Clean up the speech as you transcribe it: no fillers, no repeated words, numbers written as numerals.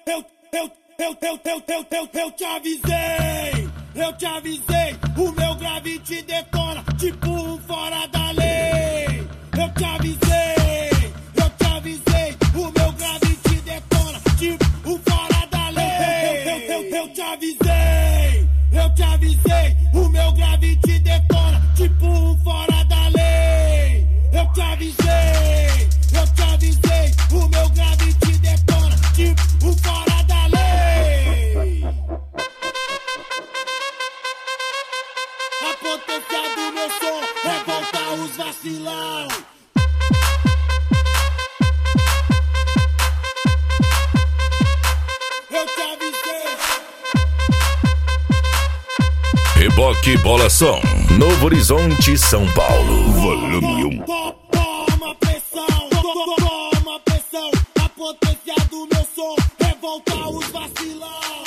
te avisei, o meu grave te detona, tipo um fora da lei. Eu te avisei, o meu grave te detona, tipo um fora da lei. Eu te avisei, o meu grave te detona, tipo um fora da lei. Eu te avisei, o meu grave te detona, tipo um fora da lei. A potência do meu som revolta os vacilão. Eu te avisei. Reboque Bola Som, Novo Horizonte, São Paulo, volume 1. Toma pressão, toma pressão. A potência do meu som revolta os vacilão.